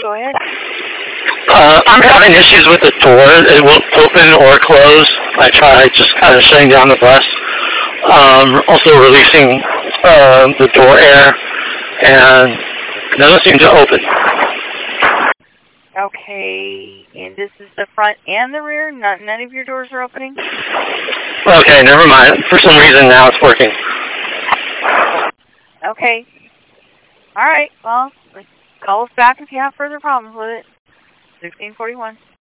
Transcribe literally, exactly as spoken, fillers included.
Go ahead. Uh, I'm having issues with the door. It won't open or close. I tried just kind of shutting down the bus. Um, also releasing uh, the door air, and it doesn't seem to open. Okay, and this is the front and the rear? Not, none of your doors are opening? Okay, never mind. For some reason now it's working. Okay. All right, well, call us back if you have further problems with it. sixteen forty-one.